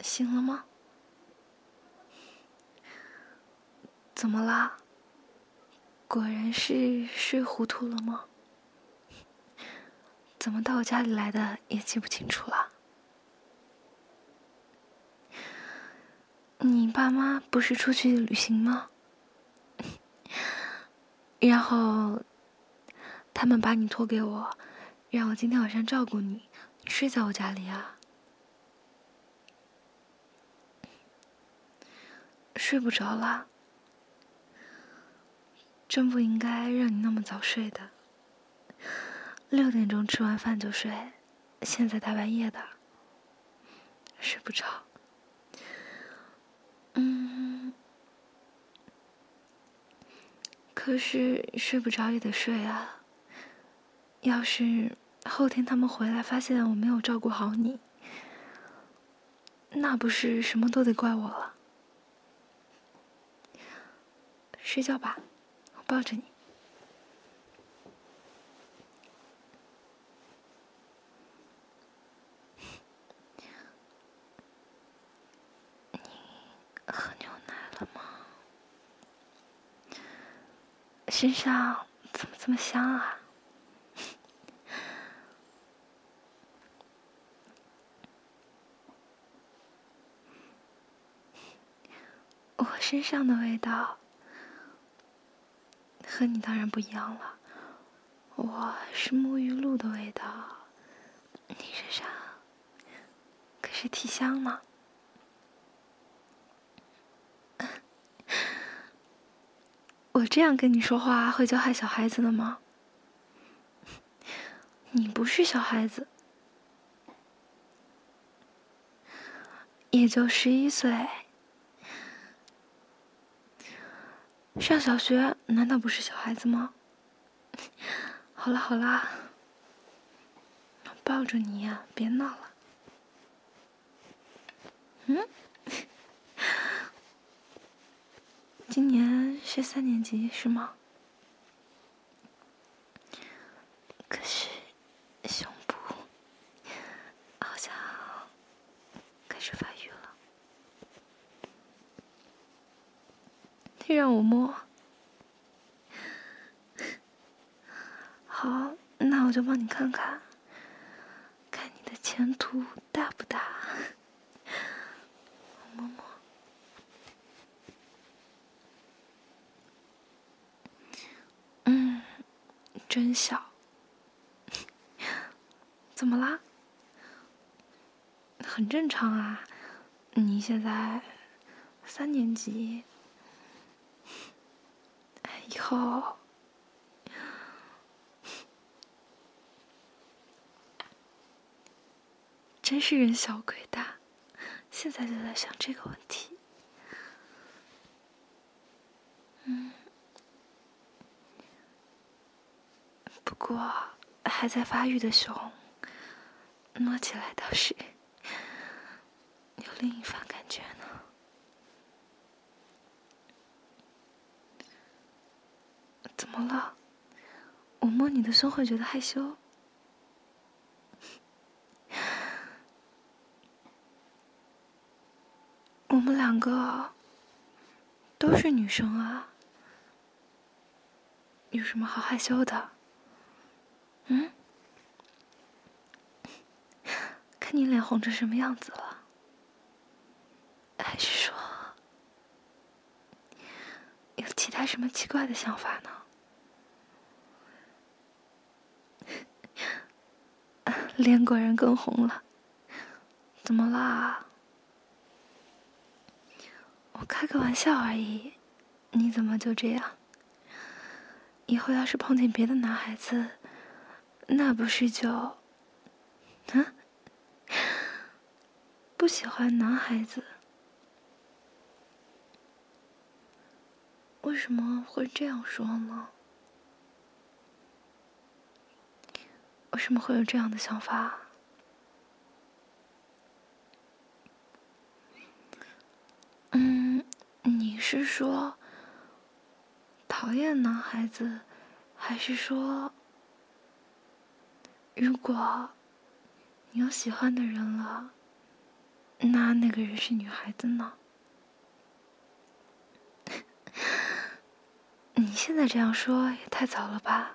醒了吗？怎么啦？果然是睡糊涂了吗？怎么到我家里来的也记不清楚了？你爸妈不是出去旅行吗？然后他们把你托给我，让我今天晚上照顾你，睡在我家里啊。睡不着啦？真不应该让你那么早睡的。6点钟吃完饭就睡，现在大半夜的，睡不着。可是睡不着也得睡啊。要是后天他们回来发现我没有照顾好你，那不是什么都得怪我了。睡觉吧，我抱着你。你喝牛奶了吗？身上怎么这么香啊？我身上的味道和你当然不一样了，我是沐浴露的味道，你身上可是体香呢。我这样跟你说话会教害小孩子的吗？你不是小孩子，也就11岁，上小学难道不是小孩子吗？好啦好啦，抱着你呀，别闹了。今年是3年级是吗？可是胸部好像开始发育了。让我摸。好，那我就帮你看看，看你的前途大不大。我摸摸。真小。怎么啦？很正常啊，你现在3年级，以后真是人小鬼大，现在就在想这个问题。不过还在发育的熊，摸起来倒是有另一番感觉呢。怎么了？我摸你的胸会觉得害羞？我们2个都是女生啊，有什么好害羞的？看你脸红成什么样子了？还是说有其他什么奇怪的想法呢？脸果然更红了。怎么啦？我开个玩笑而已，你怎么就这样？以后要是碰见别的男孩子，那不是就……不喜欢男孩子？为什么会这样说呢？为什么会有这样的想法？你是说讨厌男孩子，还是说如果你有喜欢的人了， 那个人是女孩子呢？你现在这样说也太早了吧？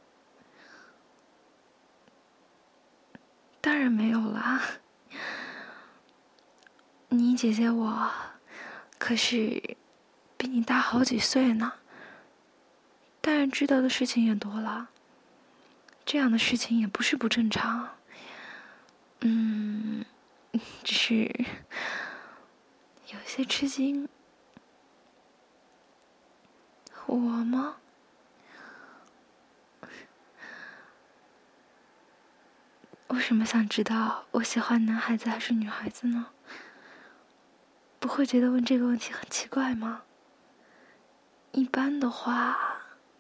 当然没有啦，你姐姐我可是比你大好几岁呢，当然知道的事情也多了。这样的事情也不是不正常，只是有些吃惊。我吗？为什么想知道我喜欢男孩子还是女孩子呢？不会觉得问这个问题很奇怪吗？一般的话，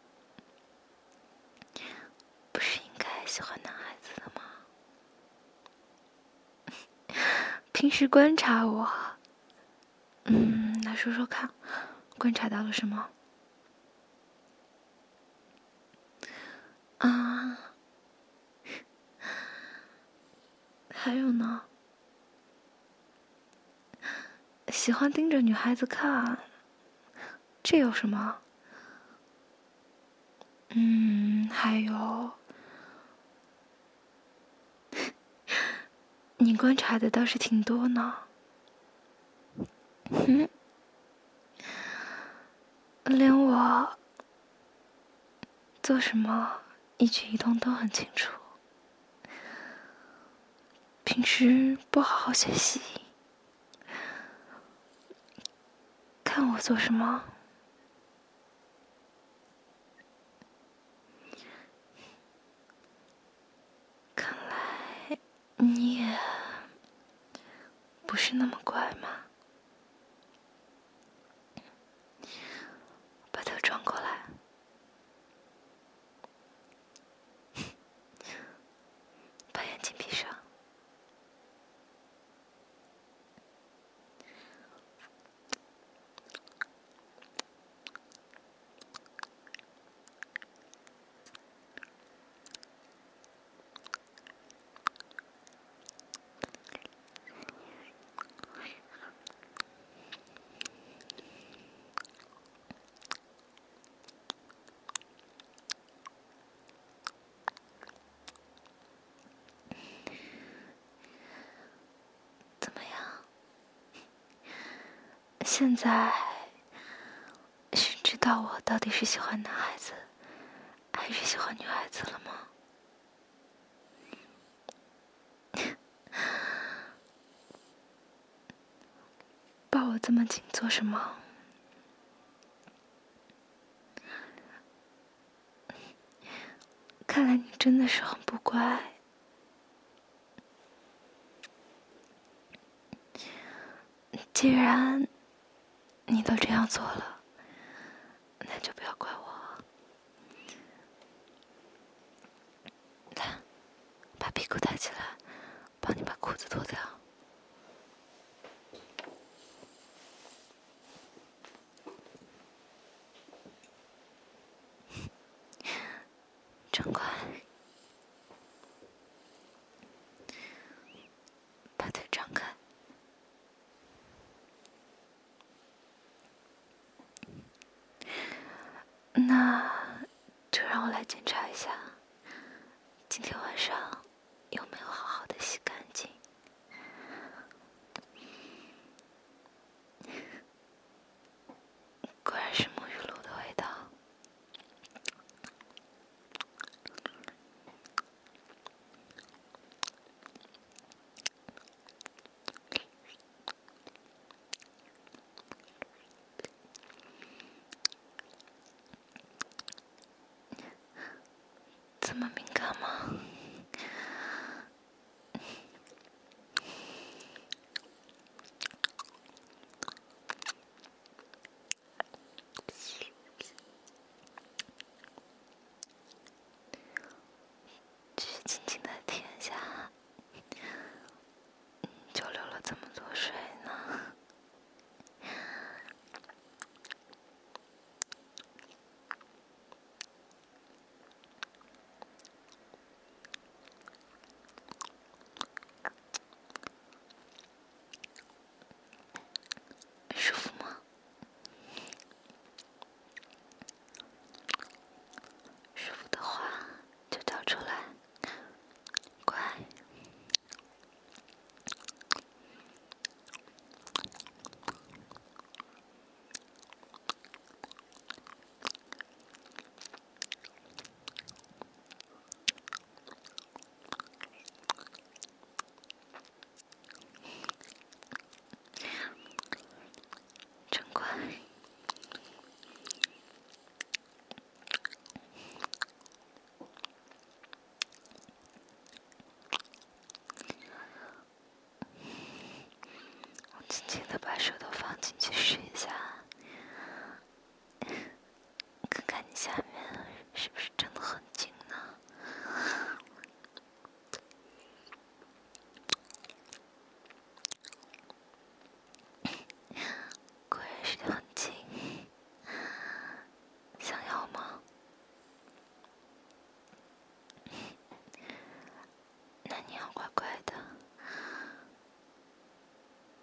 不是应该喜欢男孩子的吗？平时观察我，来说说看，观察到了什么？啊，还有呢？喜欢盯着女孩子看，这有什么？还有，你观察的倒是挺多呢。连我做什么一举一动都很清楚。平时不好好学习，看我做什么。看来你也不是那么乖嘛。把头转过来，把眼睛闭上。怎么样？现在是知道我到底是喜欢男孩子还是喜欢女孩子了吗？抱我这么紧做什么？看来你真的是很不乖。既然你都这样做了，那就不要怪我。来，把屁股抬起来，帮你把裤子脱掉。真乖。把腿张开。那就让我来检查一下，今天晚上有没有好好的洗干净。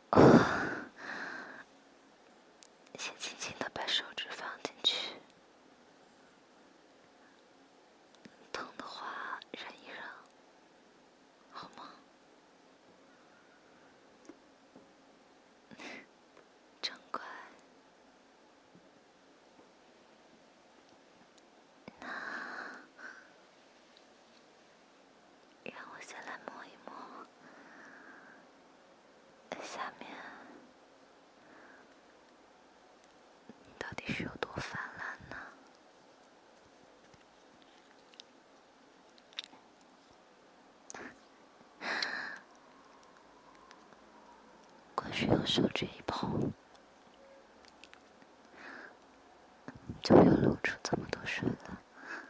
先轻轻地把手指放进去，疼的话忍一忍，好吗？真乖。那让我先来摸一摸下面到底是有多泛滥呢？光是用手指一碰，就又流出这么多水了。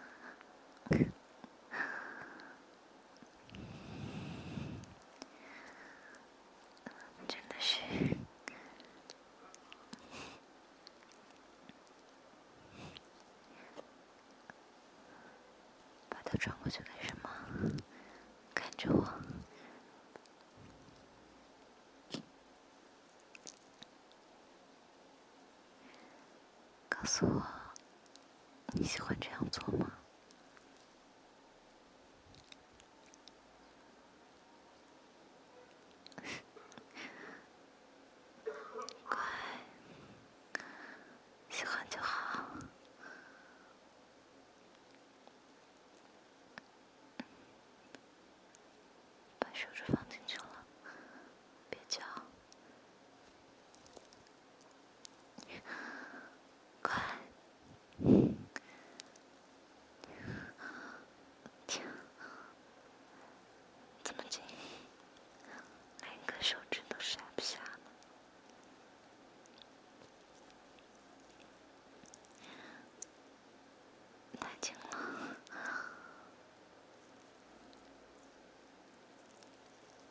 真的是把它转过去干什么？看着我。告诉我，你喜欢这样做吗？乖，喜欢就好。把手指放进去了，别叫。快！天，这么近，连一根手指都塞不下呢。太近了。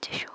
继续。